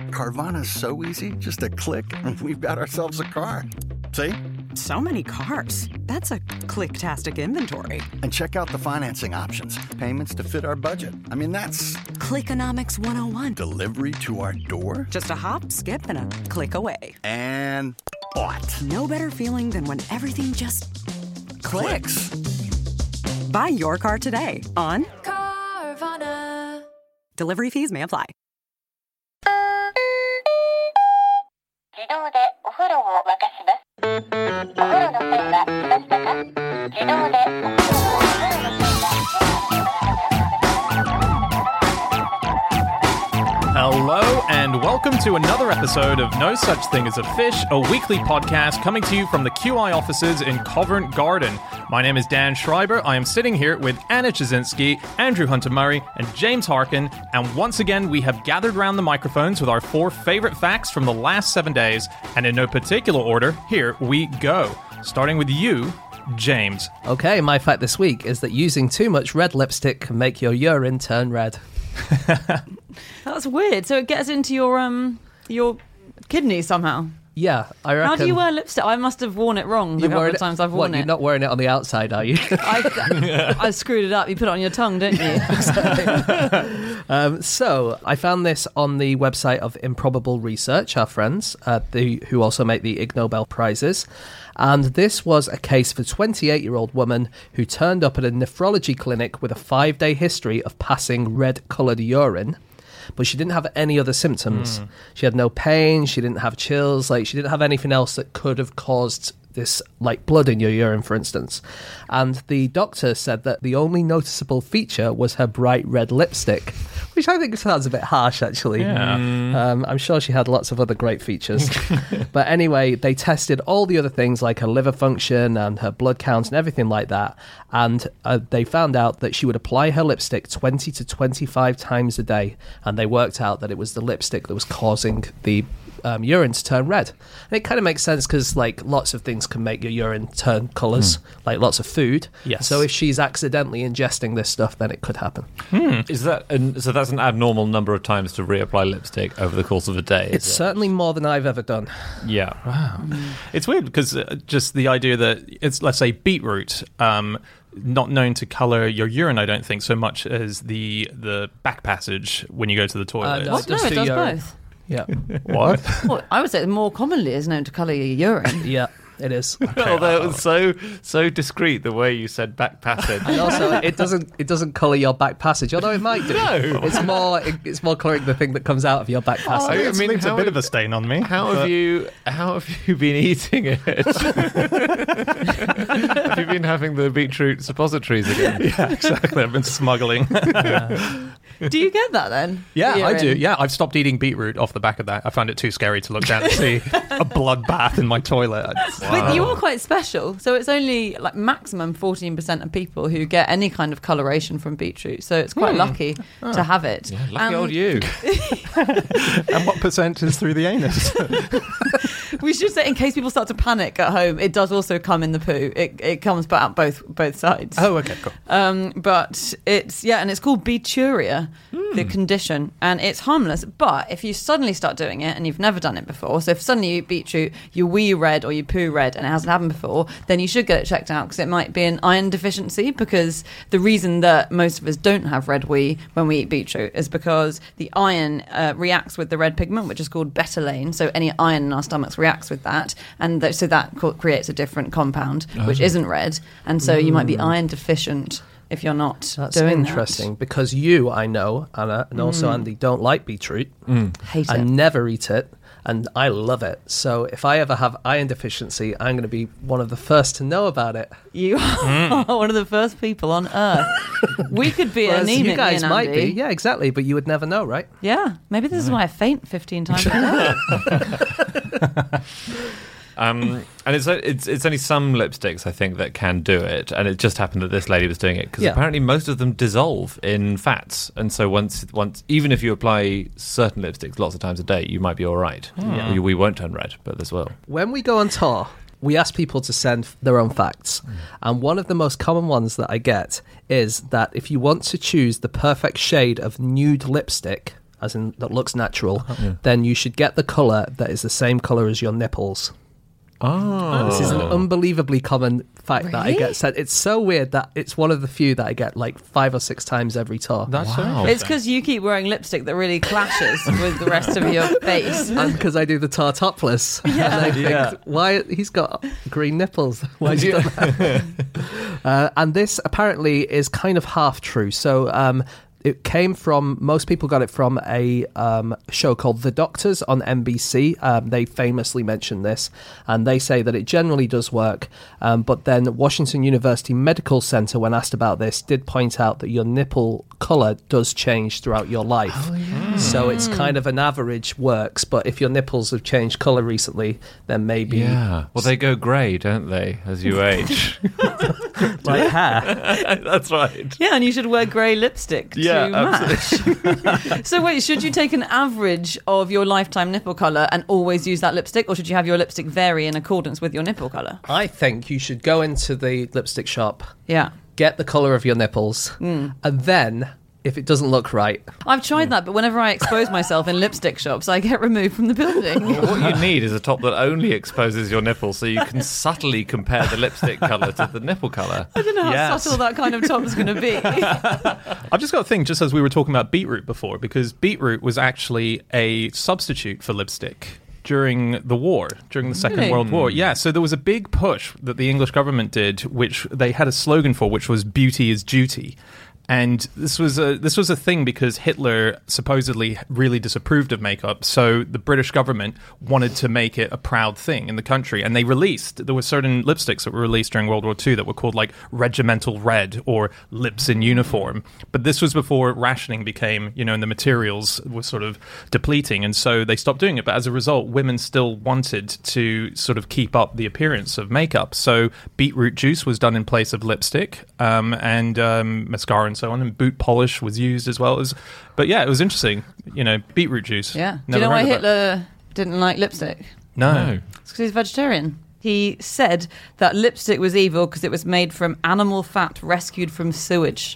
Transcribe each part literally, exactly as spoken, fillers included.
Carvana's so easy. Just a click and we've got ourselves a car. See? So many cars. That's a click-tastic inventory. And check out the financing options. Payments to fit our budget. I mean, that's... Clickonomics one oh one. Delivery to our door? Just a hop, skip, and a click away. And what? No better feeling than when everything just... Clicks. Buy your car today on... Carvana. Delivery fees may apply. 自動でお風呂を沸かします。お風呂の線は来ましたか？自動でお風呂をお風呂の線は Hello and welcome to another episode of No Such Thing as a Fish, a weekly podcast coming to you from the Q I offices in Covent Garden. My name is Dan Schreiber. I am sitting here with Anna Chazinski, Andrew Hunter-Murray, and James Harkin, and once again we have gathered around the microphones with our four favorite facts from the last seven days, and in no particular order, here we go. Starting with you, James. Okay, my fact this week is that using too much red lipstick can make your urine turn red. That's weird. So it gets into your um your kidneys somehow. Yeah, I reckon. How do you wear lipstick? I must have worn it wrong the couple of times I've worn what, it. You're not wearing it on the outside, are you? I, I screwed it up. You put it on your tongue, don't you? um, so I found this on the website of Improbable Research, our friends, uh, the, who also make the Ig Nobel Prizes. And this was a case of a twenty-eight-year-old woman who turned up at a nephrology clinic with a five-day history of passing red-coloured urine. But she didn't have any other symptoms. Mm. She had no pain, she didn't have chills, like she didn't have anything else that could have caused this, like blood in your urine, for instance. And the doctor said that the only noticeable feature was her bright red lipstick, which I think sounds a bit harsh, actually. Yeah. Um, I'm sure she had lots of other great features. But anyway, they tested all the other things like her liver function and her blood count and everything like that. And uh, they found out that she would apply her lipstick twenty to twenty-five times a day. And they worked out that it was the lipstick that was causing the Um, urine to turn red. And it kind of makes sense because like lots of things can make your urine turn colours, mm. like lots of food. Yes. So if she's accidentally ingesting this stuff, then it could happen. Hmm. Is that an, so? That's an abnormal number of times to reapply lipstick over the course of a day. It's is it? certainly more than I've ever done. Yeah. Wow. Mm. It's weird because uh, just the idea that it's, let's say, beetroot. Um, not known to colour your urine, I don't think, so much as the the back passage when you go to the toilet. Uh, no, what? No, it does urine. both. Yeah. What? Well, I would say more commonly is known to colour your urine. Yeah, it is. Although it was so so discreet the way you said back passage. And also, it doesn't it doesn't colour your back passage, although it might do. No. It's more it, it's more colouring the thing that comes out of your back passage. I, I mean, it's how a bit have- of a stain on me. How but- have you how have you been eating it? Have you been having the beetroot suppositories again? Yeah, exactly. I've been smuggling. Yeah. Do you get that then? Yeah, The I do. urine? Yeah, I've stopped eating beetroot off the back of that. I found it too scary to look down and see a bloodbath in my toilet. It's- But you are quite special. So it's only like maximum fourteen percent of people who get any kind of coloration from beetroot. So it's quite lucky to have it. Yeah, lucky Um, old you. And what percent is through the anus? We should say, in case people start to panic at home, it does also come in the poo. It it comes out both both sides. Oh, okay, cool. Um, but it's yeah, and it's called beeturia, Hmm. the condition, and it's harmless. But if you suddenly start doing it and you've never done it before, so if suddenly you eat beetroot, you wee red or you poo red, and it hasn't happened before, then you should get it checked out because it might be an iron deficiency. Because the reason that most of us don't have red wee when we eat beetroot is because the iron uh, reacts with the red pigment, which is called betalain. So any iron in our stomachs reacts with that, and th- so that co- creates a different compound which Oh. isn't red, and so you might be iron deficient if you're not That's doing interesting because you, I know, Anna, and also Mm. Andy, don't like beetroot. that. Hate I it. never eat it, and I love it. So if I ever have iron deficiency, I'm going to be one of the first to know about it. You are one of the first people on earth. We could be Whereas anemic. you guys me and might Andy. be, yeah, exactly, but you would never know, right? Yeah, maybe this is why I faint fifteen times a day. Um, and it's it's it's only some lipsticks, I think, that can do it. And it just happened that this lady was doing it because Yeah. apparently most of them dissolve in fats. And so once once even if you apply certain lipsticks lots of times a day, you might be all right. We, we won't turn red, but as well. When we go on tour, we ask people to send their own facts. And one of the most common ones that I get is that if you want to choose the perfect shade of nude lipstick, as in that looks natural, yeah. then you should get the colour that is the same colour as your nipples. Oh. This is an unbelievably common fact Really? that I get said. It's so weird that it's one of the few that I get like five or six times every tour. That's Wow. so It's because you keep wearing lipstick that really clashes with the rest of your face. And because I do the tour topless. Yeah. And I think, Yeah. why he's got green nipples? Why has he done that? uh, and this apparently is kind of half true. So um, it came from, most people got it from a um, show called The Doctors on N B C. Um, they famously mention this, and they say that it generally does work. Um, but then Washington University Medical Center, when asked about this, did point out that your nipple color does change throughout your life. Oh, yeah. So it's kind of an average works, but if your nipples have changed color recently, then maybe... Yeah. Well, they go grey, don't they, as you age? like hair. That's right. Yeah, and you should wear grey lipstick Yeah, to match. So wait, should you take an average of your lifetime nipple colour and always use that lipstick, or should you have your lipstick vary in accordance with your nipple colour? I think you should go into the lipstick shop, Yeah. get the color of your nipples, and then, if it doesn't look right... I've tried that, but whenever I expose myself in lipstick shops, I get removed from the building. What you need is a top that only exposes your nipples so you can subtly compare the lipstick colour to the nipple colour. I don't know how Yes. subtle that kind of top is going to be. I've just got to think, just as we were talking about beetroot before, because beetroot was actually a substitute for lipstick during the war, during the Second Really? World War. Yeah, so there was a big push that the English government did, which they had a slogan for, which was "Beauty is duty." And this was a this was a thing because Hitler supposedly really disapproved of makeup, so the British government wanted to make it a proud thing in the country, and they released there were certain lipsticks that were released during World War Two that were called like Regimental Red or Lips in Uniform. But this was before rationing became, you know, and the materials were sort of depleting, and so they stopped doing it. But as a result, women still wanted to sort of keep up the appearance of makeup. So beetroot juice was done in place of lipstick, um, and um, mascara and so on, and boot polish was used as well as. But yeah, it was interesting. You know, beetroot juice. Yeah. Do Never you know why heard of it. Hitler didn't like lipstick? No. It's because he's vegetarian. He said that lipstick was evil because it was made from animal fat rescued from sewage.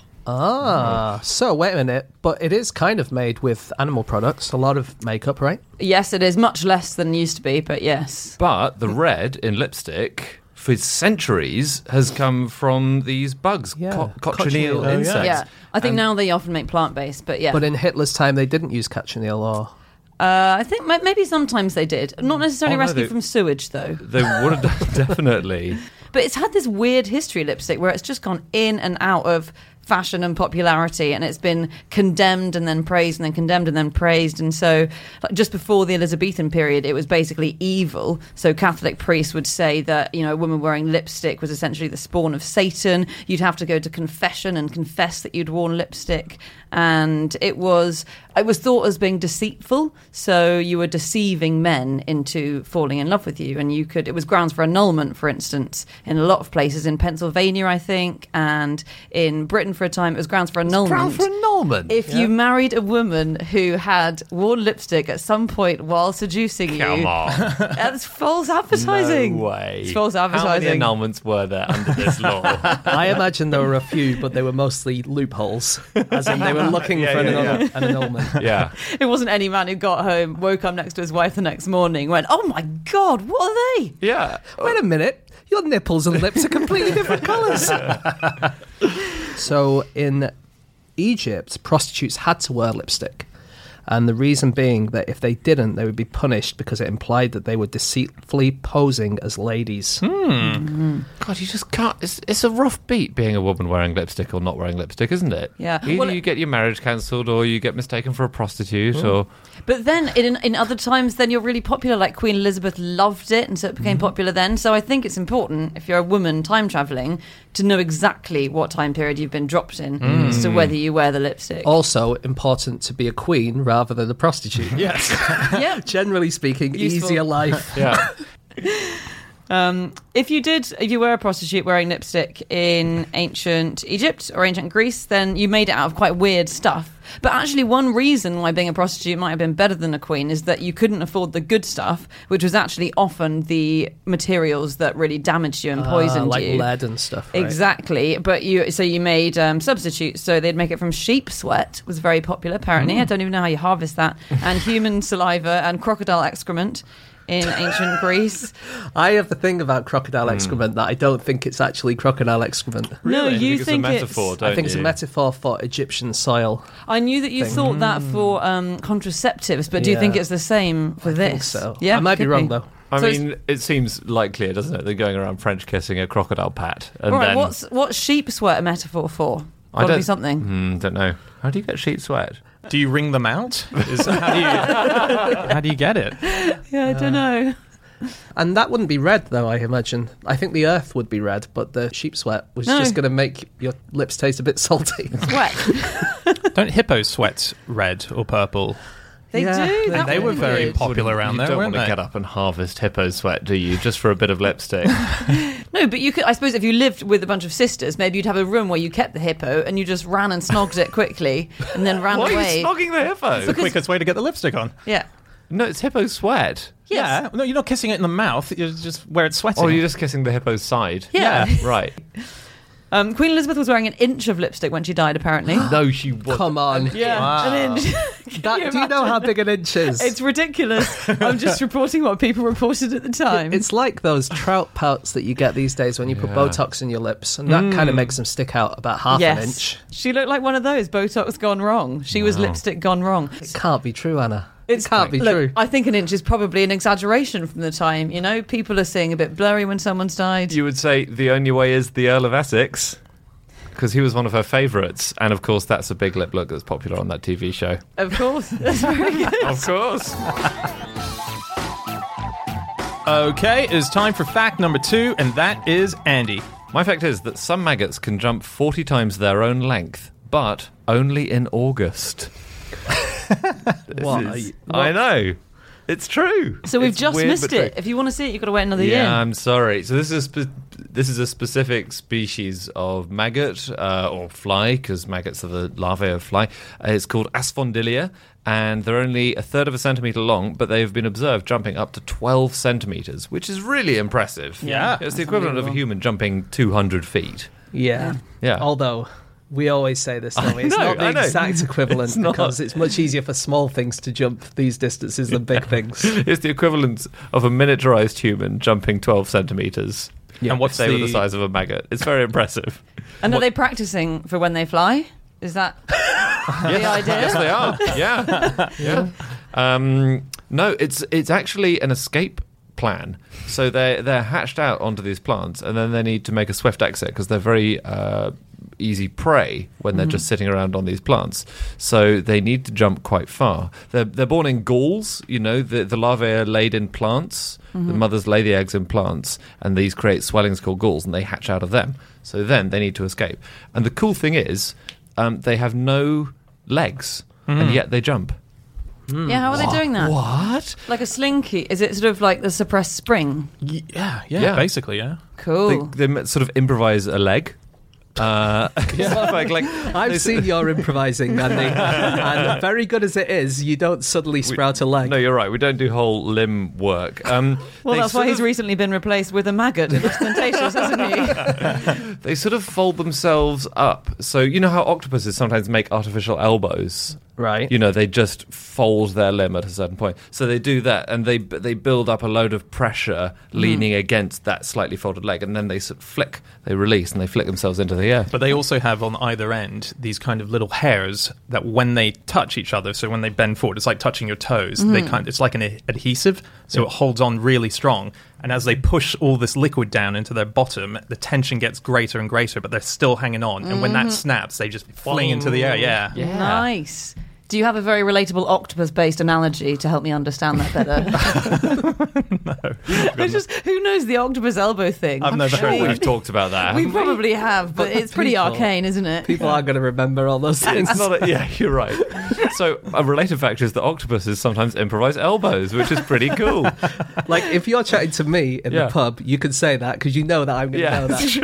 Ah, so wait a minute, but it is kind of made with animal products, a lot of makeup, right? Yes, it is much less than it used to be, but yes. But the red in lipstick, for centuries, has come from these bugs, Yeah. co- cochineal Cochineal. Oh, yeah. insects. Yeah, I think And- now they often make plant-based, but yeah. But in Hitler's time, they didn't use cochineal or... uh, I think ma- maybe sometimes they did. Not necessarily Oh, no, rescued they- from sewage, though. They would have done, definitely. But it's had this weird history, lipstick, where it's just gone in and out of fashion and popularity, and it's been condemned and then praised and then condemned and then praised. And so like, just before the Elizabethan period, it was basically evil. So Catholic priests would say that, you know, a woman wearing lipstick was essentially the spawn of Satan. You'd have to go to confession and confess that you'd worn lipstick. And it was it was thought as being deceitful, so you were deceiving men into falling in love with you, and you could it was grounds for annulment, for instance, in a lot of places in Pennsylvania, I think, and in Britain for a time it was grounds for annulment. Ground for annulment. If you married a woman who had worn lipstick at some point while seducing you, Come on. that's false advertising. No way. It's false How many advertising. annulments were there under this law? I imagine there were a few, but they were mostly loopholes, as in they were looking Yeah, for an, yeah, annul- yeah. an annulment. Yeah. It wasn't any man who got home, woke up next to his wife the next morning, went, "Oh my God, what are they?" Yeah. Wait a minute, your nipples and lips are completely different colours. So in Egypt, prostitutes had to wear lipstick. And the reason being that if they didn't, they would be punished because it implied that they were deceitfully posing as ladies. God, you just can't. It's, it's a rough beat being a woman wearing lipstick or not wearing lipstick, isn't it? Yeah. Either Well, you get your marriage cancelled or you get mistaken for a prostitute or. But then in in other times, then you're really popular. Like Queen Elizabeth loved it, and so it became popular then. So I think it's important if you're a woman time traveling to know exactly what time period you've been dropped in as to whether you wear the lipstick. Also important to be a queen rather than a prostitute. Yes. Yeah. Generally speaking, Useful. easier life. Yeah. Um, if you did, if you were a prostitute wearing lipstick in ancient Egypt or ancient Greece, then you made it out of quite weird stuff. But actually, one reason why being a prostitute might have been better than a queen is that you couldn't afford the good stuff, which was actually often the materials that really damaged you and poisoned uh, like you. Like lead and stuff, right? Exactly. But you, so you made um, substitutes. So they'd make it from sheep sweat, was very popular, apparently. Mm. I don't even know how you harvest that. And human saliva and crocodile excrement in ancient Greece. I have the thing about crocodile excrement mm. that I don't think it's actually crocodile excrement. No, really? you think, think it's a metaphor, it's, don't I think you? it's a metaphor for Egyptian soil. I knew that you thing. thought that for um, contraceptives, but do you Yeah. think it's the same for I this? think so. Yeah, I might be could wrong, though. I So mean, it seems likelier, doesn't it? They're going around French kissing a crocodile pat. And All right, then, what's what's sheep sweat a metaphor for? I Got to don't- be something. Hmm, don't know. How do you get sheep sweat? Do you wring them out? Is, how, do you, how do you get it? Yeah, I don't know. And that wouldn't be red, though, I imagine. I think the earth would be red, but the sheep sweat was No. just going to make your lips taste a bit salty. Sweat. Don't hippos sweat red or purple? They Yeah, do. they- That They were would be very weird. popular around you there, don't weren't want to they? get up and harvest hippo sweat, do you? Just for a bit of lipstick. No, but you could. I suppose if you lived with a bunch of sisters, maybe you'd have a room where you kept the hippo and you just ran and snogged it quickly and then ran Why away. are you snogging the hippo? The quickest way to get the lipstick on. Yeah. No, it's hippo sweat. Yes. Yeah. No, you're not kissing it in the mouth. You're just where it's sweating. Or you're just kissing the hippo's side. Yeah. Right. Um, Queen Elizabeth was wearing an inch of lipstick when she died, apparently. No, she wasn't. Come on. Yeah, Wow. an inch. That, do you know how big an inch is? It's ridiculous. I'm just reporting what people reported at the time. It's like those trout pouts that you get these days when you put Yeah. Botox in your lips, and that kind of makes them stick out about half yes. an inch. She looked like one of those. Botox gone wrong. She was lipstick gone wrong. It can't be true, Anna. It's- it can't be Look, true. I think an inch is probably an exaggeration from the time. You know, people are seeing a bit blurry when someone's died. You would say the only way is the Earl of Essex, because he was one of her favourites. And of course, that's a big lip look that's popular on that T V show. Of course. That's very good. Of course. Okay, it's time for fact number two, and that is Andy. My fact is that some maggots can jump forty times their own length, but only in August. This What is- are you- I know. It's true. So we've It's just weird, missed but true. it. If you want to see it, you've got to wait another Yeah, year. I'm sorry. So this is a spe- this is a specific species of maggot uh, or fly, because maggots are the larvae of fly. Uh, it's called Asphodyllia, and they're only a third of a centimetre long, but they've been observed jumping up to twelve centimetres, which is really impressive. Yeah. It's the equivalent of a human jumping two hundred feet. Yeah. Yeah. Although, we always say this, don't we? It's know, not I the know. exact equivalent It's not. because it's much easier for small things to jump these distances than big things. It's the equivalent of a miniaturized human jumping twelve centimetres. Yeah. And what's Say with the, the size of a maggot. It's very impressive. and are what- they practicing for when they fly? Is that the idea? Yes, they are. Yeah, yeah. Um, no, it's it's actually an escape plan. So they they're hatched out onto these plants, and then they need to make a swift exit because they're very uh, easy prey when they're just sitting around on these plants. So they need to jump quite far. They're they're born in galls. You know, the the larvae are laid in plants. The mothers lay the eggs in plants, and these create swellings called galls, and they hatch out of them. So then they need to escape. And the cool thing is, um, they have no legs, and yet they jump. Yeah, how are they doing that? What? Like a slinky? Is it sort of like the suppressed spring? Yeah, yeah, Yeah. basically, yeah. Cool. They, they sort of improvise a leg. Uh, like, like, I've they- seen your improvising, Andy, and very good as it is, you don't suddenly sprout a leg. No, you're right. We don't do whole limb work. Um, well, they that's why sort he's of- recently been replaced with a maggot in ostentatious, hasn't he? They sort of fold themselves up. So you know how octopuses sometimes make artificial elbows. Right. You know, they just fold their limb at a certain point. So they do that, and they they build up a load of pressure leaning against that slightly folded leg, and then they sort of flick, they release, and they flick themselves into the air. But they also have on either end these kind of little hairs that when they touch each other, so when they bend forward, it's like touching your toes. They kind it's like an a- adhesive, so it holds on really strong. And as they push all this liquid down into their bottom, the tension gets greater and greater, but they're still hanging on. And when that snaps, they just fling into the air. Yeah. Nice. Do you have a very relatable octopus-based analogy to help me understand that better? No. I just who knows the octopus elbow thing? I've I'm never sure heard We've talked about that. We haven't we? probably have, but, But it's pretty people- arcane, isn't it? People are going to remember all those things. It's not a, yeah, you're right. So a related fact is that octopuses sometimes improvise elbows, which is pretty cool. Like, if you're chatting to me in Yeah. the pub, you can say that because you know that I'm going to Yeah, know that. that's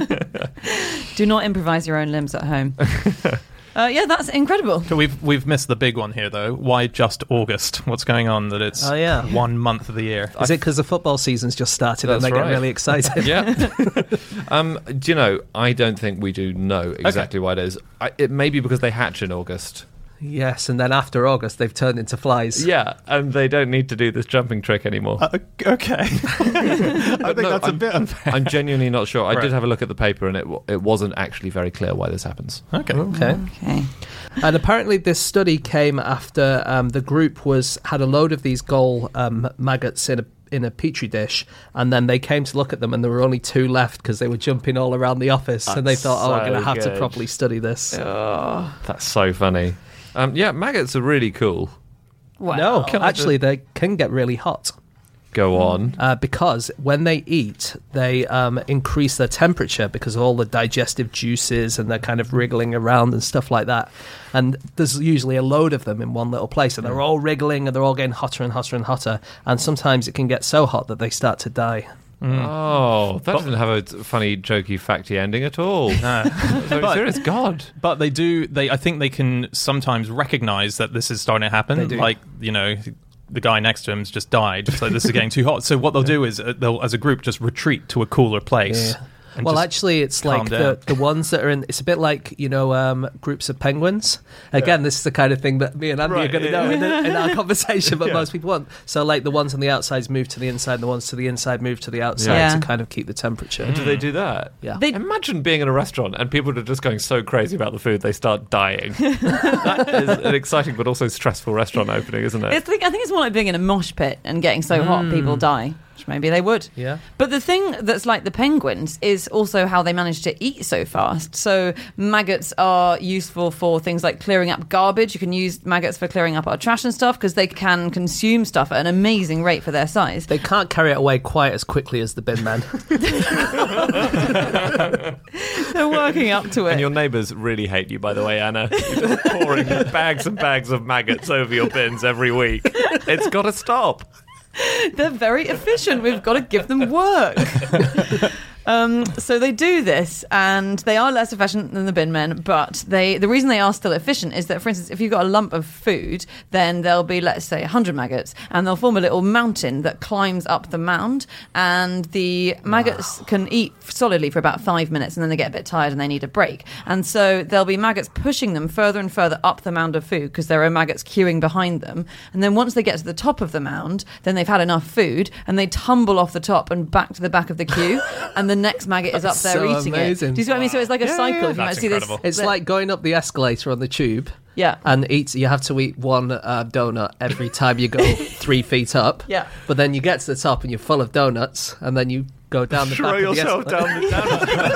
true. Do not improvise your own limbs at home. Uh, yeah, that's incredible. So we've we've missed the big one here, though. Why just August? What's going on that it's Oh, yeah. one month of the year? Is it because the football season's just started and That's they right. get really excited? Yeah. um, do you know, I don't think we do know exactly why it is. I, it may be because they hatch in August. Yes, and then after August, they've turned into flies. Yeah, and they don't need to do this jumping trick anymore. Uh, okay. I think no, that's a I'm- bit unfair. I'm genuinely not sure. I Right. did have a look at the paper, and it w- it wasn't actually very clear why this happens. Okay. Okay. Okay. And apparently, this study came after um, the group was had a load of these gall um, maggots in a in a petri dish, and then they came to look at them, and there were only two left because they were jumping all around the office, and they That's thought, "Oh, we're going to so have to good. properly study this." That's so funny. Um, yeah, maggots are really cool. Wow. No, actually, they can get really hot. Go on. Uh, because when they eat, they um, increase their temperature because of all the digestive juices and they're kind of wriggling around and stuff like that. And there's usually a load of them in one little place, and they're all wriggling and they're all getting hotter and hotter and hotter. And sometimes it can get so hot that they start to die. Oh, that didn't have a t- funny, jokey, facty ending at all. Very But- serious. God. But they do. They I think they can sometimes recognize that this is starting to happen. They do. Like, you know, the guy next to him's just died, so this is getting too hot. So what they'll do is uh, they'll, as a group, just retreat to a cooler place. Yeah. and Well, just actually, it's calm like down. the, the ones that are in. It's a bit like, you know, um, groups of penguins. Again, this is the kind of thing that me and Andy Right, are going to yeah. know in, the, in our conversation, but Yeah. most people won't. So, like, the ones on the outsides move to the inside, and the ones to the inside move to the outside Yeah. to kind of keep the temperature. Do they do that? Yeah. They- Imagine being in a restaurant and people are just going so crazy about the food they start dying. That is an exciting but also stressful restaurant opening, isn't it? It's like, I think it's more like being in a mosh pit and getting so hot people die, which maybe they would. Yeah. But the thing that's like the penguins is also how they manage to eat so fast. So maggots are useful for things like clearing up garbage. You can use maggots for clearing up our trash and stuff because they can consume stuff at an amazing rate for their size. They can't carry it away quite as quickly as the bin men. They're working up to it. And your neighbours really hate you, by the way, Anna. You're just pouring bags and bags of maggots over your bins every week. It's got to stop. They're very efficient. We've got to give them work. Um, so they do this, and they are less efficient than the bin men. But they, the reason they are still efficient is that, for instance, if you've got a lump of food, then there'll be, let's say, one hundred maggots, and they'll form a little mountain that climbs up the mound. And the maggots can eat solidly for about five minutes, and then they get a bit tired and they need a break. And so there'll be maggots pushing them further and further up the mound of food because there are maggots queuing behind them. And then once they get to the top of the mound, then they've had enough food, and they tumble off the top and back to the back of the queue, and the next maggot is up That's there so eating amazing. it. Do you see what I mean? So it's like a cycle. If you That's might see this, incredible. It's the- like going up the escalator on the tube. Yeah. And eat. You have to eat one uh, donut every time you go three feet up. Yeah. But then you get to the top and you're full of donuts, and then you go down the Throw back of the yourself escalator. down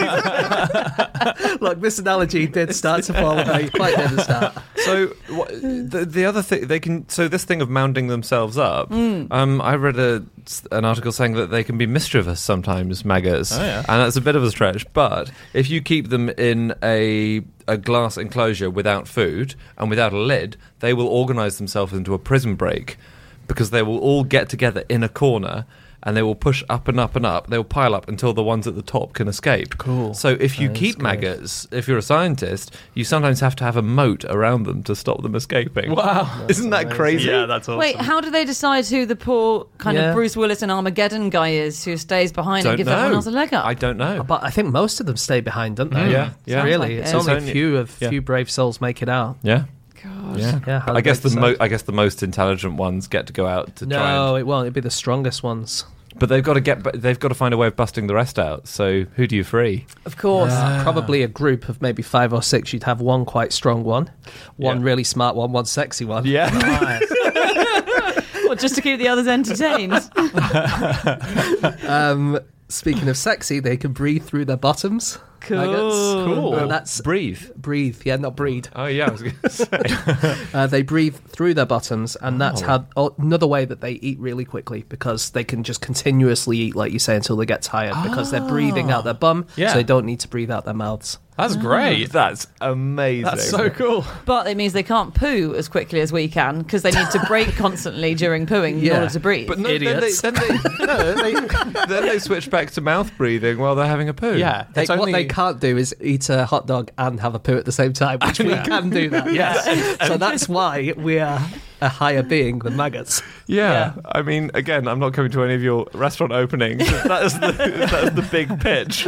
the down. Look, this analogy did start to fall away quite near the start. So what, the the other thing they can so this thing of mounding themselves up. Um, I read a an article saying that they can be mischievous sometimes, maggots, Oh, yeah. and that's a bit of a stretch. But if you keep them in a a glass enclosure without food and without a lid, they will organise themselves into a prison break because they will all get together in a corner. And they will push up and up and up. They will pile up until the ones at the top can escape. Cool. So if you That is keep good. maggots, if you're a scientist, you sometimes have to have a moat around them to stop them escaping. Wow. Isn't that crazy? Yeah, that's awesome. Wait, how do they decide who the poor kind Yeah. of Bruce Willis and Armageddon guy is who stays behind Don't and gives know. everyone else a leg up? I don't know. But I think most of them stay behind, don't they? Mm. Yeah, yeah. Sounds Really, like it's it. only It's a only- few of yeah. few brave souls make it out. Yeah, God. yeah. Yeah, how I did guess they the mo- decide? I guess the most intelligent ones get to go out to try. No, And, it won't. It'd be the strongest ones. but they've got to get. bu- They've got to find a way of busting the rest out. So who do you free? Of course. Probably a group of maybe five or six. You'd have one quite strong one, one Yeah. really smart one, one sexy one. Yeah. Well, just to keep the others entertained. Um, speaking of sexy, they can breathe through their bottoms. Cool. maggots. Cool. And that's Breathe. breathe. Yeah, not breed. Oh, yeah, I was going to say. Uh, they breathe through their bottoms, and that's Oh. how oh, another way that they eat really quickly, because they can just continuously eat, like you say, until they get tired, because they're breathing out their bum, Yeah. so they don't need to breathe out their mouths. That's great. That's amazing. That's so cool. But it means they can't poo as quickly as we can because they need to break constantly during pooing in Yeah. order to breathe. But no, then they, Idiots. then, they, no, they, then they switch back to mouth breathing while they're having a poo. Yeah. They, It's only, What they can't do is eat a hot dog and have a poo at the same time, which we can do that. Yes. So that's why we are a higher being than maggots. Yeah. I mean, again, I'm not coming to any of your restaurant openings. That is the, that is the big pitch.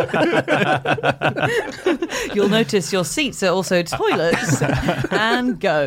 You'll notice your seats are also toilets. And go.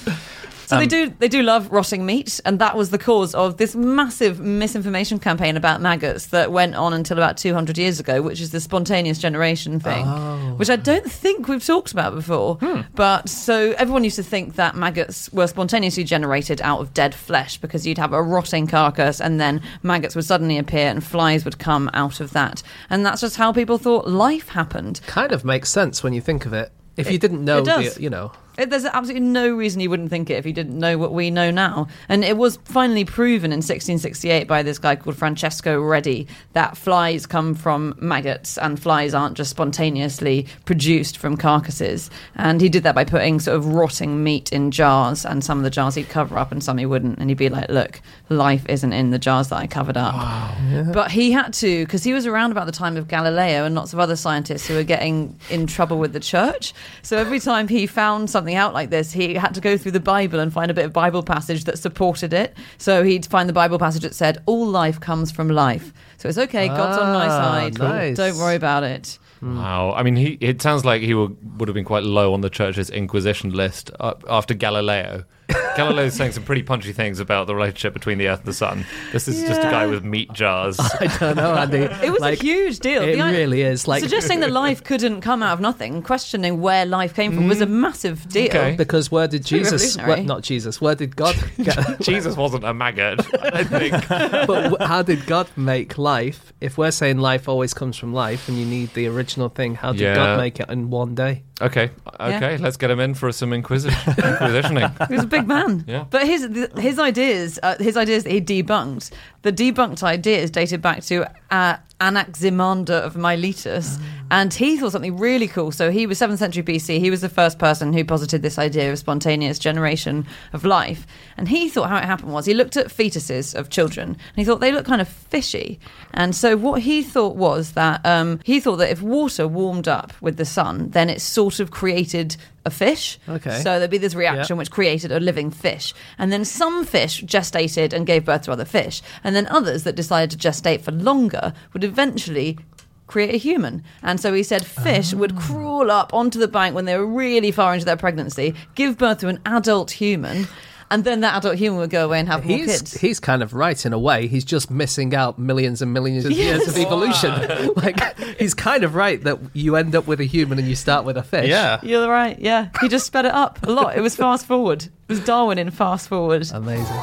So they do they do love rotting meat, and that was the cause of this massive misinformation campaign about maggots that went on until about two hundred years ago, which is the spontaneous generation thing, which I don't think we've talked about before. But so everyone used to think that maggots were spontaneously generated out of dead flesh, because you'd have a rotting carcass and then maggots would suddenly appear and flies would come out of that. And that's just how people thought life happened. Kind of makes sense when you think of it. If you didn't know, it does. the, you know. It, there's absolutely no reason you wouldn't think it if you didn't know what we know now. And it was finally proven in sixteen sixty-eight by this guy called Francesco Redi that flies come from maggots, and flies aren't just spontaneously produced from carcasses. And he did that by putting sort of rotting meat in jars, and some of the jars he'd cover up and some he wouldn't. And he'd be like, look, life isn't in the jars that I covered up. Wow. Yeah. But he had to, because he was around about the time of Galileo and lots of other scientists who were getting in trouble with the church. So every time he found something out like this, he had to go through the Bible and find a bit of Bible passage that supported it. So he'd find the Bible passage that said, all life comes from life. So it's okay, God's on my Ah, side. nice. Don't worry about it. Wow. I mean, he, it sounds like he would, would have been quite low on the church's Inquisition list uh, after Galileo. Galileo's saying some pretty punchy things about the relationship between the Earth and the Sun. This is just a Yeah. guy with meat jars. I don't know, Andy. It was Like, a huge deal. It The i- really is. Like, Suggesting that life couldn't come out of nothing, questioning where life came from, was a massive deal. Okay. because where did pretty Jesus? Where, revolutionary. not Jesus. Where did God get? Jesus wasn't a maggot, I think. But w- how did God make life? If we're saying life always comes from life, and you need the original thing, how did Yeah. God make it in one day? Okay, okay, let's get him in for some inquisi- inquisitioning. He was a big man. Yeah. But his his ideas, uh, his ideas that he debunked, the debunked ideas dated back to uh, Anaximander of Miletus, and he thought something really cool. So he was seventh century B C. He was the first person who posited this idea of spontaneous generation of life. And he thought how it happened was he looked at fetuses of children, and he thought they look kind of fishy. And so what he thought was that um, he thought that if water warmed up with the sun, then it sort of created a fish. Okay. So there'd be this reaction Yeah. which created a living fish. And then some fish gestated and gave birth to other fish. And then others that decided to gestate for longer would eventually create a human. And so he said fish would crawl up onto the bank when they were really far into their pregnancy, give birth to an adult human, and then that adult human would go away and have more He's kids. he's kind of right in a way. He's just missing out millions and millions of years of evolution. Like, he's kind of right that you end up with a human and you start with a fish. Yeah. You're right, yeah. He just sped it up a lot. It was fast forward. It was Darwin in fast forward. Amazing.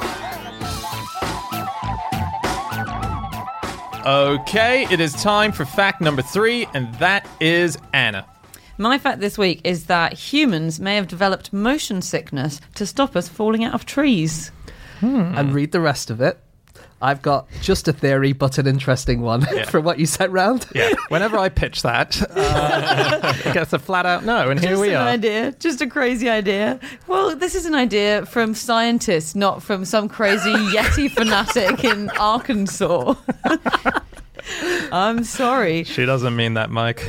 Okay, it is time for fact number three, and that is Anna. My fact this week is that humans may have developed motion sickness to stop us falling out of trees. And read the rest of it. I've got just a theory, but an interesting one from what you sent round. Yeah. Whenever I pitch that, uh, it gets a flat out no, and here Just we an are. idea, just a crazy idea. Well, this is an idea from scientists, not from some crazy Yeti fanatic in Arkansas. I'm sorry. She doesn't mean that, Mike.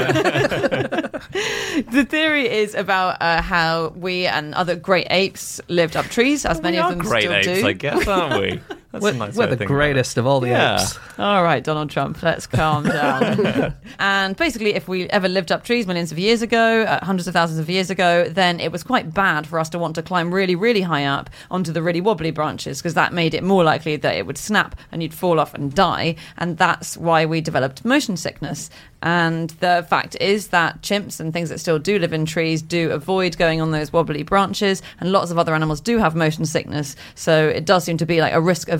The theory is about uh, how we and other great apes lived up trees, as many we of are them great still apes, do. I guess, aren't we? That's We're, a nice we're way the of thinking about greatest of all the Yeah. apes. All right, Donald Trump, let's calm down. And basically, if we ever lived up trees millions of years ago, uh, hundreds of thousands of years ago, then it was quite bad for us to want to climb really, really high up onto the really wobbly branches, because that made it more likely that it would snap and you'd fall off and die. And that's why we developed motion sickness. And the fact is that chimps and things that still do live in trees do avoid going on those wobbly branches, and lots of other animals do have motion sickness. So it does seem to be like a risk aversion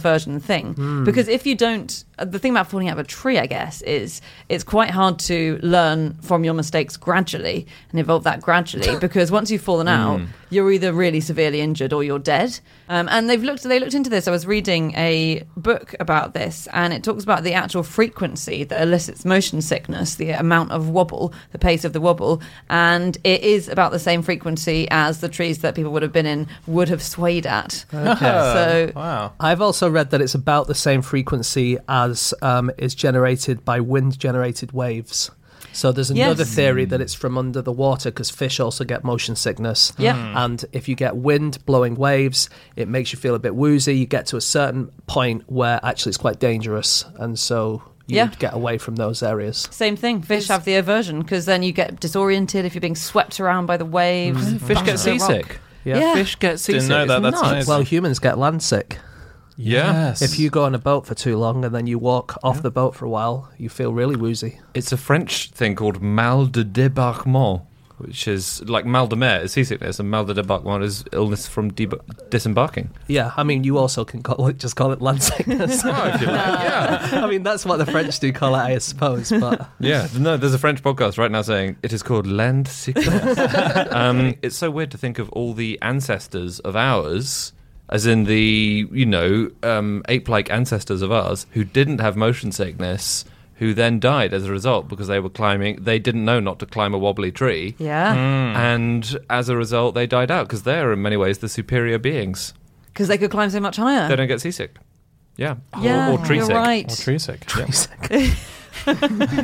aversion thing. Because if you don't, the thing about falling out of a tree, I guess, is it's quite hard to learn from your mistakes gradually and evolve that gradually. Because once you've fallen out, you're either really severely injured or you're dead. Um, and they've looked, they looked into this. I was reading a book about this, and it talks about the actual frequency that elicits motion sickness, the amount of wobble, the pace of the wobble, and it is about the same frequency as the trees that people would have been in would have swayed at. Okay. So Wow. I've also read that it's about the same frequency as um, is generated by wind-generated waves. So there's another Yes. theory that it's from under the water because fish also get motion sickness. Yeah. And if you get wind blowing waves, it makes you feel a bit woozy. You get to a certain point where actually it's quite dangerous. And so you Yeah. get away from those areas. same thing. Fish have the aversion because then you get disoriented if you're being swept around by the waves. Fish get Bumps into a rock. seasick. Yeah. Yeah. Fish get seasick. Didn't know that. It's That's nuts. amazing. Well, humans get land sick. Yeah. Yes. If you go on a boat for too long and then you walk off the boat for a while, you feel really woozy. It's a French thing called mal de débarquement, which is like mal de mer is seasickness, and mal de débarquement is illness from deb- disembarking. Yeah, I mean, you also can call it, just call it land sickness. Oh, if you like, yeah. I mean, that's what the French do call it, I suppose. But Yeah, no, there's a French podcast right now saying it is called land sickness. um, it's so weird to think of all the ancestors of ours, as in the, you know, um, ape-like ancestors of ours, who didn't have motion sickness, who then died as a result because they were climbing, they didn't know not to climb a wobbly tree. Yeah, And as a result, they died out because they're, in many ways, the superior beings. because they could climb so much higher. They don't get seasick. Yeah. yeah, or, or tree you're sick. right. Or tree sick. Yeah.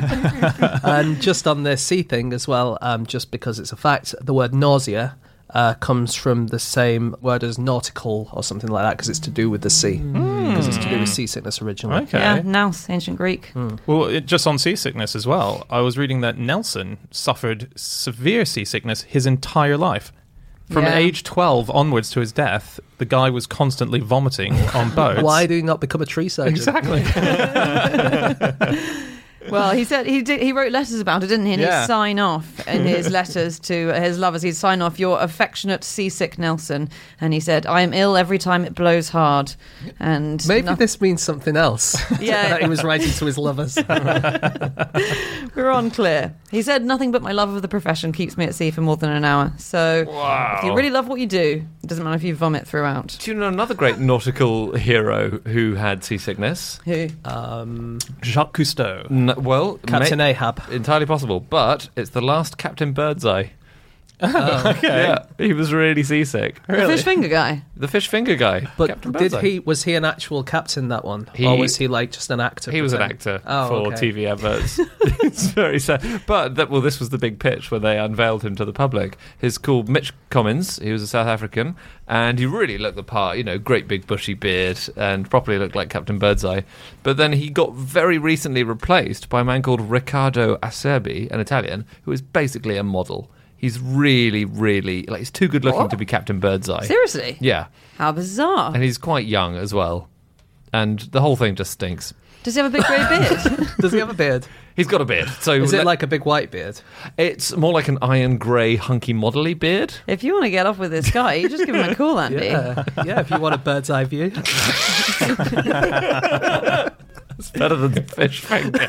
and just on the sea thing as well, um, just because it's a fact, the word nausea uh, comes from the same word as nautical or something like that because it's to do with the sea. Because it's to do with seasickness originally. Okay. Yeah, Nous, ancient Greek. Well, it, just on seasickness as well, I was reading that Nelson suffered severe seasickness his entire life. From Yeah. age twelve onwards to his death, the guy was constantly vomiting on boats. Why do you not become a tree surgeon? Exactly. Well, he said he did. He wrote letters about it, didn't he? And Yeah. he'd sign off in his letters to his lovers. He'd sign off, "Your affectionate seasick Nelson," and he said, "I am ill every time it blows hard." And Maybe no- this means something else Yeah. that he was writing to his lovers. we're unclear. He said, "Nothing but my love of the profession keeps me at sea for more than an hour." So, if you really love what you do, it doesn't matter if you vomit throughout. Do you know another great nautical hero who had seasickness? Who? Um, Jacques Cousteau. N- well, Captain ma- Ahab. entirely possible, but it's the last Captain Birdseye. Oh. Yeah, he was really seasick. The fish finger guy. The fish finger guy. But Captain did Birdseye. he? Was he an actual captain, that one? He- or was he like just an actor? He was an pretending? actor Oh, for okay. T V adverts. It's very sad. But, that, well, this was the big pitch when they unveiled him to the public. He's called Mitch Commons. He was a South African. And he really looked the part, you know, great big bushy beard and properly looked like Captain Birdseye. But then he got very recently replaced by a man called Riccardo Acerbi, an Italian, who is basically a model. He's really, really, like, he's too good looking What? to be Captain Birdseye. Seriously? Yeah. How bizarre. And he's quite young as well. And the whole thing just stinks. Does he have a big grey beard? Does he have a beard? He's got a beard. So Is it let- like a big white beard? It's more like an iron grey, hunky, modelly beard. If you want to get off with this guy, you just give him a call, Andy. Yeah, yeah. If you want a bird's eye view. It's better than the fish finger.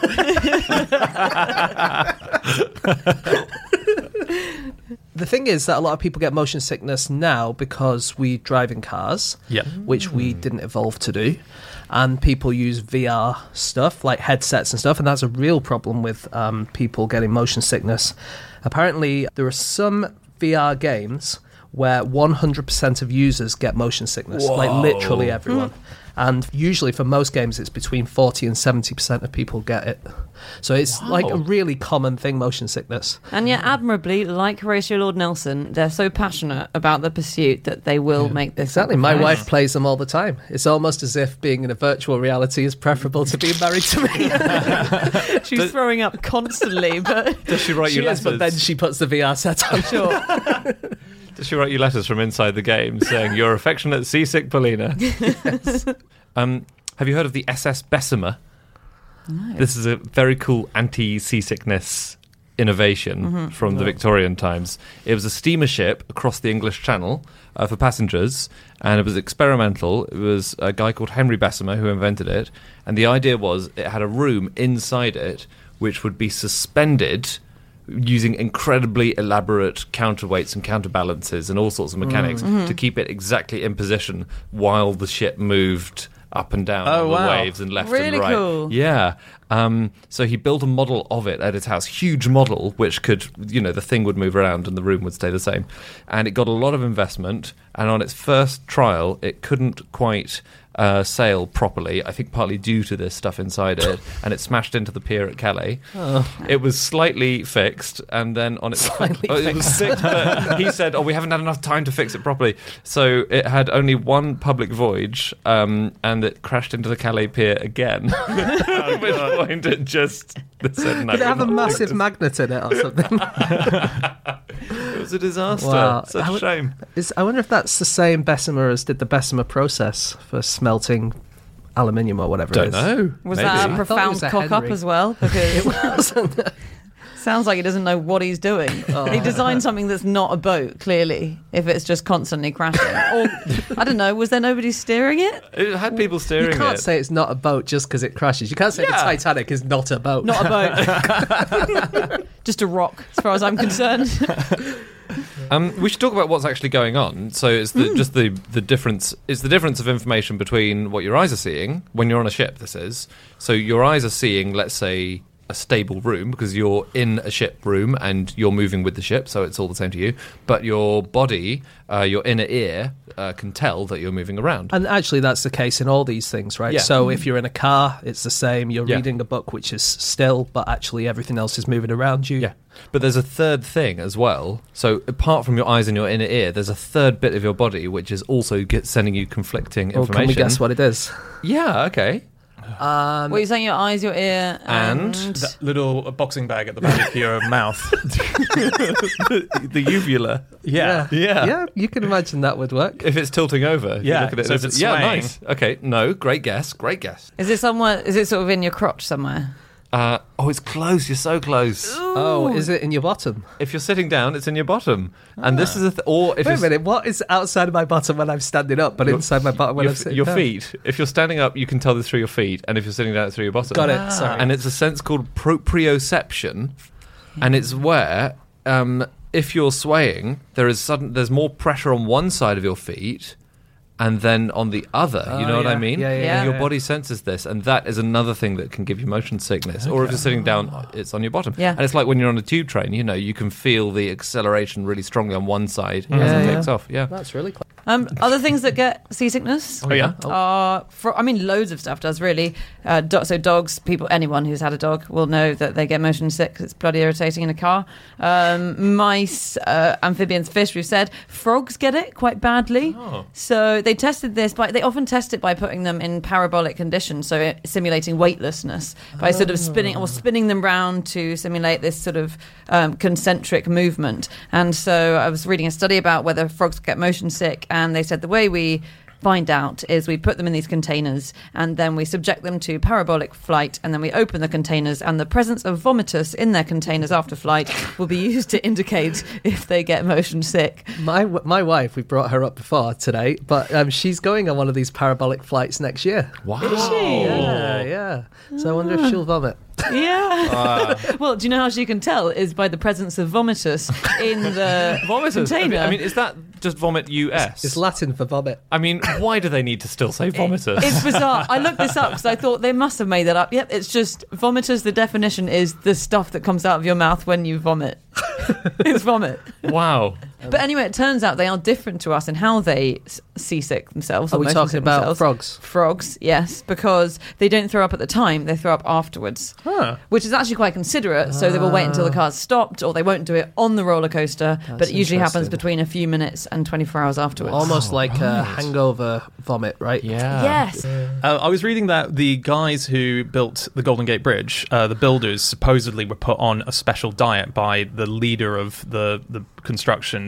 The thing is that a lot of people get motion sickness now because we drive in cars, Yeah. which we didn't evolve to do, and people use V R stuff like headsets and stuff, and that's a real problem with um, people getting motion sickness. Apparently, there are some V R games where one hundred percent of users get motion sickness, like literally everyone. And usually for most games, it's between forty and seventy percent of people get it. So it's like a really common thing, motion sickness. And yet, admirably, like Horatio Lord Nelson, they're so passionate about the pursuit that they will make this Exactly. My sacrifice. wife plays them all the time. It's almost as if being in a virtual reality is preferable to being married to me. She's throwing up constantly, but Does she write She you is, letters? but then she puts the V R set on. sure. Does she write you letters from inside the game saying, "Your affectionate seasick Paulina"? um, have you heard of the S S Bessemer? No. This is a very cool anti-seasickness innovation Mm-hmm. from the Victorian times. It was a steamer ship across the English Channel uh, for passengers, and it was experimental. It was a guy called Henry Bessemer who invented it, and the idea was it had a room inside it which would be suspended using incredibly elaborate counterweights and counterbalances and all sorts of mechanics Mm. to keep it exactly in position while the ship moved up and down Oh, on the wow. waves and left Really and right. cool. Yeah. Um, so he built a model of it at his house, huge model, which could, you know, the thing would move around and the room would stay the same. And it got a lot of investment. And on its first trial, it couldn't quite uh, sail properly, I think partly due to this stuff inside it. And it smashed into the pier at Calais. Oh. It was slightly fixed. And then on its... Slightly oh, it was fixed, but he said, oh, we haven't had enough time to fix it properly. So it had only one public voyage, um, and it crashed into the Calais pier again. At which point it just said, no, Did it have we're a not massive doing this. magnet in it or something? It was a disaster. Wow. Such I a would- shame. Is, I wonder if that's the same Bessemer as did the Bessemer process for smelting aluminium or whatever it Don't is. know. Was Maybe. that a I thought it profound was a cock up Henry. as well? Because sounds like he doesn't know what he's doing. Oh. He designed something that's not a boat, clearly, if it's just constantly crashing. Or, I don't know, was there nobody steering it? It had people steering You can't it. say it's not a boat just because it crashes. You can't say the Yeah. Titanic is not a boat. Not a boat. Just a rock, as far as I'm concerned. Um, we should talk about what's actually going on. So it's the, Hmm. just the, the difference. It's the difference of information between what your eyes are seeing when you're on a ship. This is so your eyes are seeing, let's say, a stable room because you're in a ship room and you're moving with the ship, so it's all the same to you. But your body, uh, your inner ear, uh, can tell that you're moving around. And actually, that's the case in all these things, right? Yeah. So if you're in a car, it's the same. You're Yeah. reading a book, which is still, but actually everything else is moving around you. Yeah. But there's a third thing as well. So apart from your eyes and your inner ear, there's a third bit of your body which is also get, sending you conflicting Well, information. can we guess what it is? Yeah, okay. Um, What, you're saying your eyes, your ear, and... And- That little boxing bag at the back of your mouth. the, the uvula. Yeah. Yeah. yeah, you can imagine that would work. If it's tilting over. if you Yeah, look at it, so if there's- it's yeah, swaying. nice. Okay, no, great guess, great guess. Is it somewhere, is it sort of in your crotch somewhere? Uh, oh, it's close, you're so close. Oh, is it in your bottom? If you're sitting down, it's in your bottom. And this is a... Th- or if Wait a it's minute, what is outside of my bottom when I'm standing up, but Your- inside my bottom when your, I'm sitting your down? feet. If you're standing up, you can tell this through your feet. And if you're sitting down, it's through your bottom. Got it, sorry. And it's a sense called proprioception. And it's where, um, if you're swaying, there is sudden, there's more pressure on one side of your feet and then on the other. You Oh, know what I yeah. mean? Yeah, yeah, And yeah. your yeah. body senses this, and that is another thing that can give you motion sickness. Or if you're sitting down, it's on your bottom. Yeah. And it's like when you're on a tube train, you know, you can feel the acceleration really strongly on one side as Yeah, it yeah. takes off. Yeah. That's really clever. Um, other things that get seasickness Oh, yeah? are, fro- I mean, loads of stuff does really. Uh, do- so dogs, people, anyone who's had a dog will know that they get motion sick 'cause it's bloody irritating in a car. Um, mice, uh, amphibians, fish, we've said. Frogs get it quite badly. Oh. So they tested this by, they often test it by putting them in parabolic conditions, so it, simulating weightlessness, by sort of spinning or spinning them round to simulate this sort of um, concentric movement. And so I was reading a study about whether frogs get motion sick, and they said the way we find out is we put them in these containers and then we subject them to parabolic flight, and then we open the containers, and the presence of vomitus in their containers after flight will be used to indicate if they get motion sick. My my wife, we brought her up before today, but um, she's going on one of these parabolic flights next year. Wow. Yeah, yeah. So I wonder if she'll vomit. Yeah. Well, do you know how she can tell? Is by the presence of vomitus in the Vomiters. I mean, container. I mean, is that just vomit U S? It's Latin for vomit. I mean, why do they need to still say vomiters? It's bizarre. I looked this up because I thought they must have made that up. Yep, it's just vomiters. The definition is the stuff that comes out of your mouth when you vomit. It's vomit. Wow. But anyway, it turns out they are different to us in how they s- seasick themselves. Are or we motion talking sick about themselves. frogs? Frogs, yes, because they don't throw up at the time; they throw up afterwards, Huh. which is actually quite considerate. So they will wait until the car's stopped, or they won't do it on the roller coaster. But That's it usually happens interesting. between a few minutes and twenty-four hours afterwards. Almost like a right. hangover vomit, right? Yeah. Yes. Uh, I was reading that the guys who built the Golden Gate Bridge, uh, the builders, supposedly were put on a special diet by the leader of the, the construction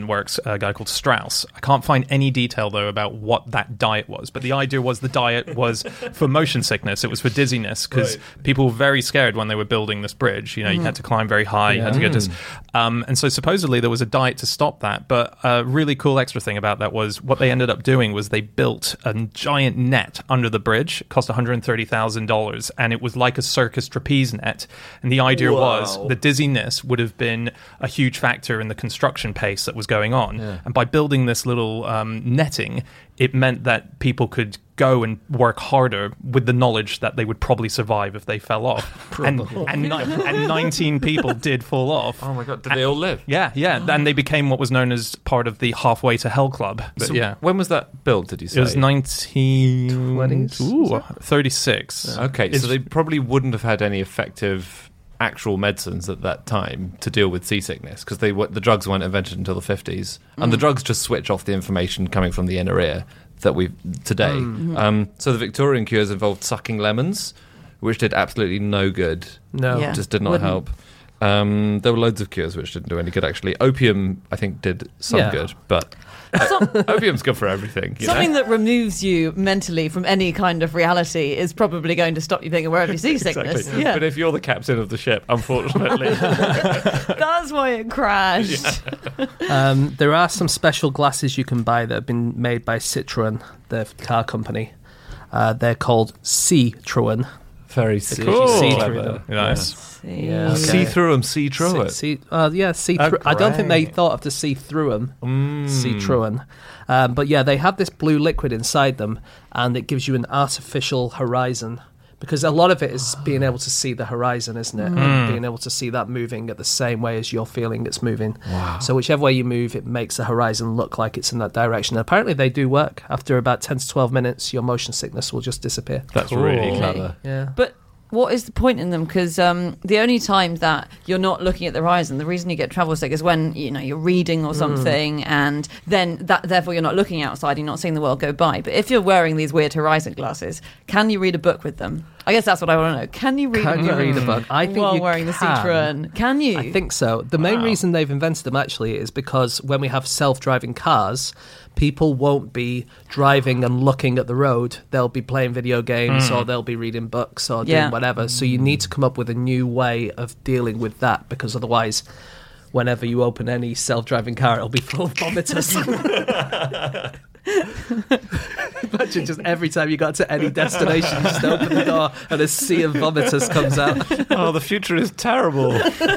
London works, a guy called Strauss. I can't find any detail, though, about what that diet was. But the idea was the diet was for motion sickness. It was for dizziness, because right. people were very scared when they were building this bridge. You know, mm. you had to climb very high. Yeah. You had to get this. Um, and so supposedly there was a diet to stop that. But a really cool extra thing about that was what they ended up doing was they built a giant net under the bridge. It cost one hundred thirty thousand dollars. And it was like a circus trapeze net. And the idea Whoa. was the dizziness would have been a huge factor in the construction pace that was going on. Yeah. And by building this little um, netting, it meant that people could go and work harder with the knowledge that they would probably survive if they fell off. and and, ni- and nineteen people did fall off. Oh my God, did and, they all live? Yeah, yeah. Oh. And they became what was known as part of the Halfway to Hell Club. But so yeah. When was that built, did you say? It was nineteen twenties. Ooh, thirty-six. Okay, it's, so they probably wouldn't have had any effective actual medicines at that time to deal with seasickness, because they the drugs weren't invented until the fifties, mm. and the drugs just switch off the information coming from the inner ear that we today. Mm. Um, so the Victorian cures involved sucking lemons, which did absolutely no good. No, yeah. just did not Wouldn't. help. Um, there were loads of cures which didn't do any good, actually. Opium, I think, did some Yeah. good, but uh, opium's good for everything. You Something know? that removes you mentally from any kind of reality is probably going to stop you being aware of your seasickness. Exactly. Yeah. But if you're the captain of the ship, unfortunately. That's why it crashed. Yeah. Um, there are some special glasses you can buy that have been made by Citroën, the car company. Uh, they're called Citroën. Very cool. See Clever. through them. Nice. Yeah, okay. See through them, see through it. See, uh, yeah, see Oh, through. I don't think they great. thought of the see through them. Mm. See Citroën. Um, but yeah, they have this blue liquid inside them, and it gives you an artificial horizon. Because a lot of it is being able to see the horizon, isn't it? Mm. And being able to see that moving at the same way as you're feeling it's moving. Wow. So whichever way you move, it makes the horizon look like it's in that direction. And apparently they do work. After about ten to twelve minutes, your motion sickness will just disappear. That's Cool. really clever. Yeah. But what is the point in them? Because um, the only time that you're not looking at the horizon, the reason you get travel sick is when you know you're reading or something, mm. and then that therefore you're not looking outside, you're not seeing the world go by. But if you're wearing these weird horizon glasses, can you read a book with them? I guess that's what I want to know. Can you read Can a you book read a book? I think while you wearing the can. Citroën? Can you? I think so. The main Wow. reason they've invented them actually is because when we have self-driving cars, people won't be driving and looking at the road. They'll be playing video games Mm. or they'll be reading books or Yeah. doing whatever. So you need to come up with a new way of dealing with that, because otherwise, whenever you open any self-driving car, it'll be full of vomiters. Imagine just every time you got to any destination, you just open the door and a sea of vomiters comes out. Oh, the future is terrible.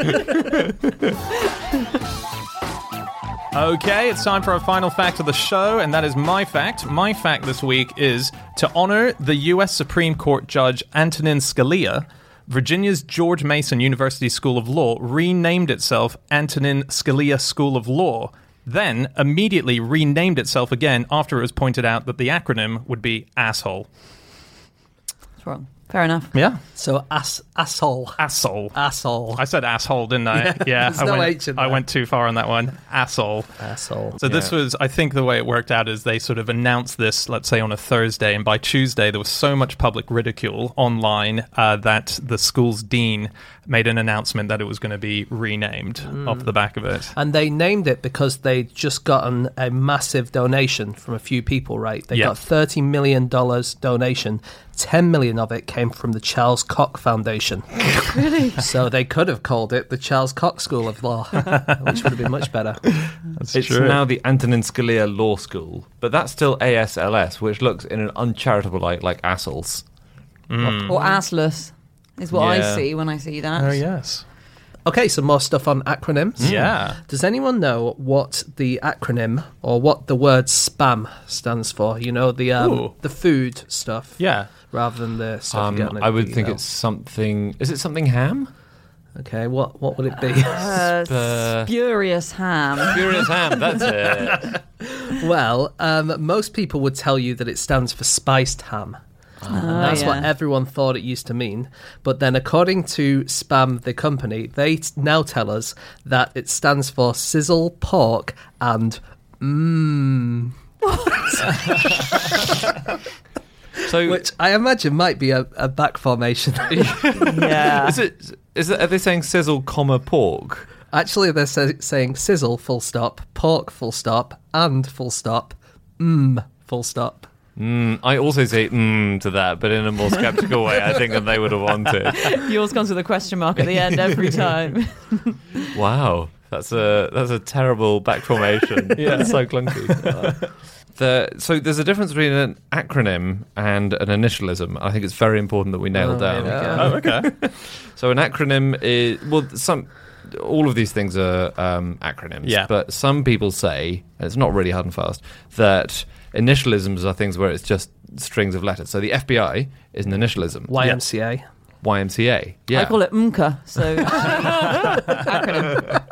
Okay, it's time for our final fact of the show, and that is my fact. My fact this week is to honor the U S Supreme Court Judge Antonin Scalia, Virginia's George Mason University School of Law renamed itself Antonin Scalia School of Law, then immediately renamed itself again after it was pointed out that the acronym would be asshole. That's wrong. Fair enough. Yeah. So ass, asshole. Asshole. Asshole. I said asshole, didn't I? Yeah, Yeah. there's I, no went, H in I there. went too far on that one. Asshole. Asshole. So this was, I think the way it worked out is they sort of announced this, let's say, on a Thursday, and by Tuesday there was so much public ridicule online uh, that the school's dean made an announcement that it was going to be renamed Mm. off the back of it. And they named it because they'd just gotten a massive donation from a few people, right? They Yeah. got thirty million dollars donation. ten million of it came from the Charles Koch Foundation. Really? So they could have called it the Charles Koch School of Law, which would have been much better. That's It's true. now the Antonin Scalia Law School, but that's still A S L S, which looks in an uncharitable light like assholes. Mm. Or assless is what Yeah. I see when I see that. Oh, yes. Okay, some more stuff on acronyms. Yeah. Does anyone know what the acronym or what the word spam stands for? You know, the um, Ooh. the food stuff. Yeah. Rather than the stuff you get on Um, the I would think email. it's something. Is it something ham? Okay, what what would it be? Uh, Uh, spurious ham. Furious ham. That's it. Well, um, most people would tell you that it stands for spiced ham. Oh, And that's what yeah. everyone thought it used to mean. But then, according to Spam, the company, they t- now tell us that it stands for sizzle, pork, and mmm. So, Which I imagine might be a, a back formation. Yeah. is it? Is it? Are they saying sizzle, comma pork? Actually, they're sa- saying sizzle, full stop, pork, full stop, and full stop, mmm, full stop. Mm, I also say mm to that, but in a more skeptical way, I think, than they would have wanted. Yours comes with a question mark at the end every time. Wow, that's a that's a terrible back formation. Yeah, it's so clunky. The, so there's a difference between an acronym and an initialism. I think it's very important that we nail Oh, down. yeah. Oh, okay. So an acronym is, well, some all of these things are um, acronyms. Yeah. But some people say, and it's not really hard and fast, that initialisms are things where it's just strings of letters. So the F B I is an initialism. Y M C A. Y M C A. Yeah. I call it M C A, so acronym.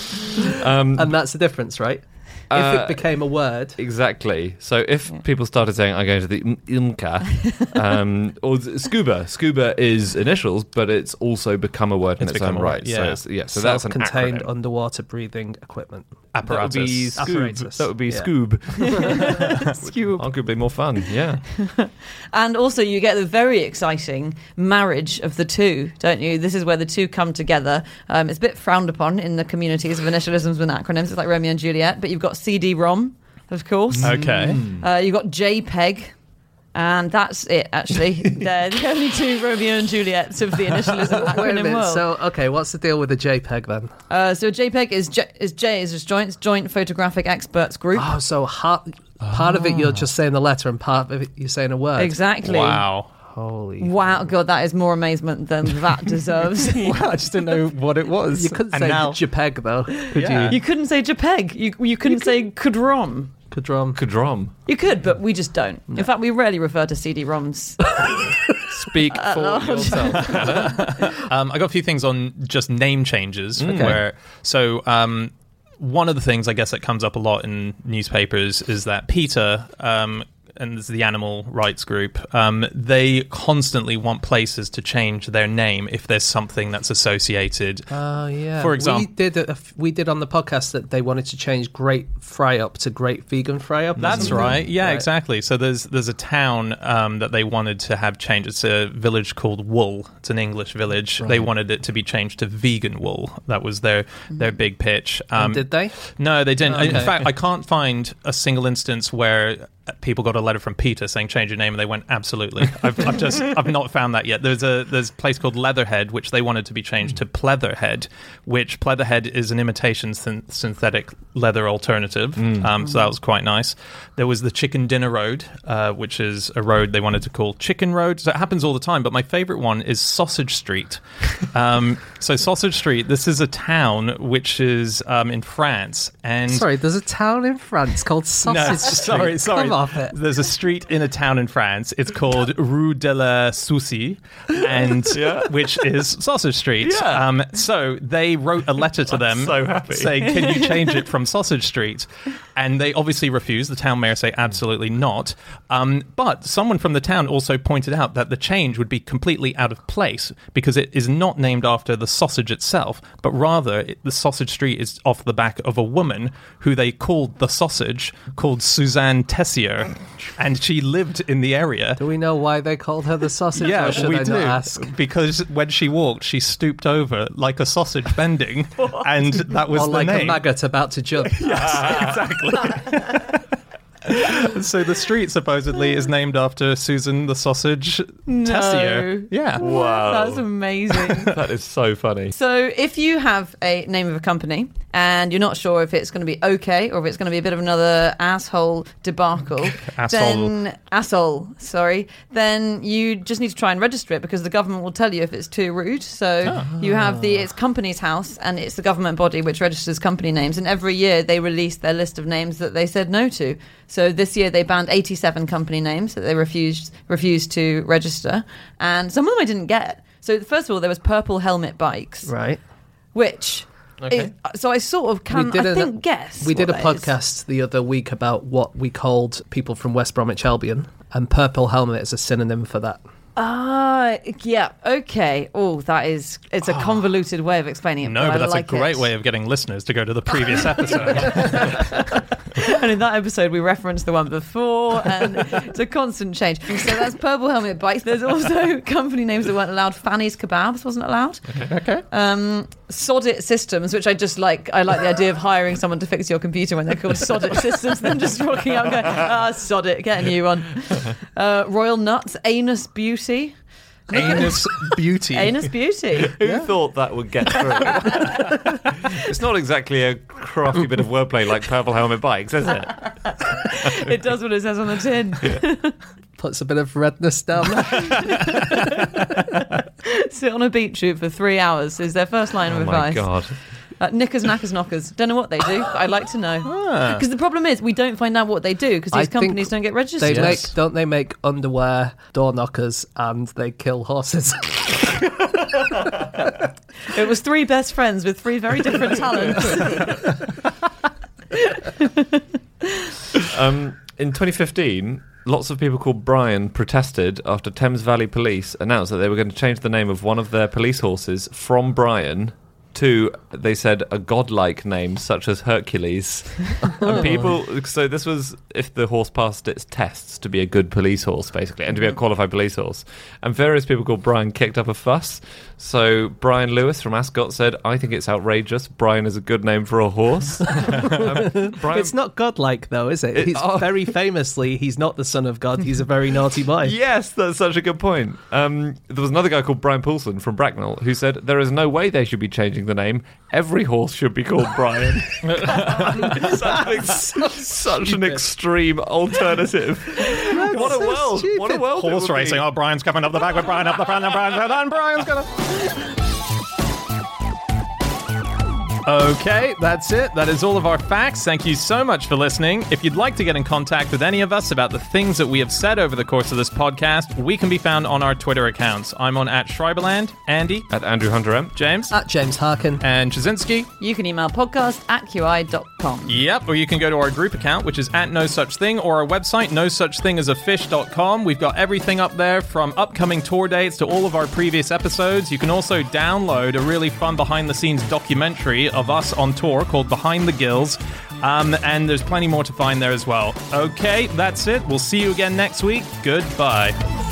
Um, And that's the difference, right? If Uh, it became a word. Exactly. So if people started saying, I'm going to the I M C A, um, or scuba, scuba is initials, but it's also become a word in It's its own become a word, right. yeah. So, it's, yeah, so that's an Self-contained acronym. underwater breathing equipment. That would Apparatus. be Scoob. Apparatus. That would be Yeah. Scoob. Scoob. Arguably more fun, yeah. And also, you get the very exciting marriage of the two, don't you? This is where the two come together. Um, it's a bit frowned upon in the communities of initialisms and acronyms. It's like Romeo and Juliet, but you've got C D ROM, of course. Okay. Uh, you've got JPEG. And that's it, actually. They're the only two Romeo and Juliets of the initialism Wait a acronym minute. world. So, okay, what's the deal with the JPEG then? Uh, so JPEG is J, is J is just joint, Joint Photographic Experts Group. Oh, so ha- part of it you're just saying the letter and part of it you're saying a word. Exactly. Wow. Holy. Wow, God, that is more amazement than that deserves. Wow, I just didn't know what it was. You couldn't And say now- JPEG though, could Yeah. you? You couldn't say JPEG. You you couldn't say Kudrom. Kudrom. Kadrom. You could, but we just don't. In fact, we rarely refer to C D ROMs. Speak for yourself, Hannah. Um, I got a few things on just name changes. Mm. Where so um, one of the things I guess that comes up a lot in newspapers is that PETA, um, and this is the animal rights group, um, they constantly want places to change their name if there's something that's associated. Oh yeah. For example- we did a, we did on the podcast that they wanted to change Great Fry Up to Great Vegan Fry Up. or That's something. right. Yeah, Right. exactly. So there's there's a town um, that they wanted to have changed. It's a village called Wool. It's an English village. They wanted it to be changed to Vegan Wool. That was their their big pitch. Um, And did they? No, they didn't. In Okay. fact, I can't find a single instance where people got a letter from PETA saying change your name, and they went absolutely. I've, I've just I've not found that yet. There's a there's a place called Leatherhead, which they wanted to be changed to Pleatherhead, which Pleatherhead is an imitation syn- synthetic leather alternative. Um, so that was quite nice. There was the Chicken Dinner Road, uh, which is a road they wanted to call Chicken Road. So it happens all the time. But my favorite one is Sausage Street. Um, so Sausage Street, this is a town which is um, in France, and Sorry, there's a town in France called Sausage no, Street. sorry, sorry. Come off it. There's a street in a town in France. It's called Rue de la Souci, and which is Sausage Street. Yeah. Um, so they wrote a letter to them, so happy. saying, "Can you change it from Sausage Street?" And they obviously refused. The town mayor say, "Absolutely not." Um, but someone from the town also pointed out that the change would be completely out of place because it is not named after the sausage itself, but rather it, the Sausage Street is off the back of a woman who they called the sausage, called Suzanne Tessier, and she lived in the area. Do we know why they called her the sausage? Yeah, or should we I do. not ask? Because when she walked, she stooped over like a sausage bending, and that was Or the like name. a maggot about to jump. Exactly. So the street supposedly is named after Susan the Sausage Tessier. Yeah. Wow. That's amazing. That is so funny. So if you have a name of a company and you're not sure if it's going to be okay or if it's going to be a bit of another asshole debacle, Asshole. then asshole, sorry, then you just need to try and register it because the government will tell you if it's too rude. So you have the it's Companies House and it's the government body which registers company names, and every year they release their list of names that they said no to. So this year they banned eighty-seven company names that they refused refused to register, and some of them I didn't get. So first of all, there was Purple Helmet Bikes, Right. which Okay. is, so I sort of can I an- think guess. We did a what that is. podcast the other week about what we called people from West Bromwich Albion, and Purple Helmet is a synonym for that. Ah, yeah, okay. Oh, that is, it's a convoluted way of explaining it. No, but I that's like a great it. way of getting listeners to go to the previous episode. And in that episode, we referenced the one before, and it's a constant change. So that's Purple Helmet Bikes. There's also company names that weren't allowed. Fanny's Kebabs wasn't allowed. Okay. okay. Um, Sodit Systems, which I just like. I like the idea of hiring someone to fix your computer when they're called Sodit Systems, and then just rocking out and going, ah, sod it, get a new one. Uh, Royal Nuts, Anus Beauty. Anus Beauty. Anus Beauty. Who thought that would get through? It's not exactly a crafty bit of wordplay like Purple Helmet Bikes, is it? It does what it says on the tin. Puts a bit of redness down there. Sit on a beetroot for three hours is their first line of Oh my advice. God. Uh, knickers, knackers, knockers. Don't know what they do. I'd like to know. Because the problem is we don't find out what they do because I these think companies don't get registered. They Yes. make, don't they make underwear, door knockers, and they kill horses? It was three best friends with three very different talents. Um, in twenty fifteen, lots of people called Brian protested after Thames Valley Police announced that they were going to change the name of one of their police horses from Brian to, they said, a godlike name such as Hercules. And people, so this was if the horse passed its tests to be a good police horse, basically, and to be a qualified police horse. And various people called Brian kicked up a fuss. So Brian Lewis from Ascot said, I think it's outrageous. Brian is a good name for a horse. um, Brian, It's not godlike, though, is it? It- He's oh. very famously, he's not the son of God. He's a very naughty boy. Yes, that's such a good point. Um, there was another guy called Brian Poulsen from Bracknell who said, there is no way they should be changing the name. Every horse should be called Brian. such an, ex- such an extreme alternative. What a so world. stupid. What a world. it Horse would be. racing. Oh, Brian's coming up the back with Brian up the front, and Brian's and Brian's gonna. Okay, that's it. That is all of our facts. Thank you so much for listening. If you'd like to get in contact with any of us about the things that we have said over the course of this podcast, we can be found on our Twitter accounts. I'm on at Schreiberland, Andy, At Andrew Hunter M. James, At James Harkin. and Chazinski. You can email podcast at q i dot com. Yep, or you can go to our group account, which is at No Such Thing, or our website, no such thing as a fish dot com. We've got everything up there from upcoming tour dates to all of our previous episodes. You can also download a really fun behind-the-scenes documentary of us on tour called Behind the Gills, um, and there's plenty more to find there as well. Okay, that's it. We'll see you again next week. Goodbye.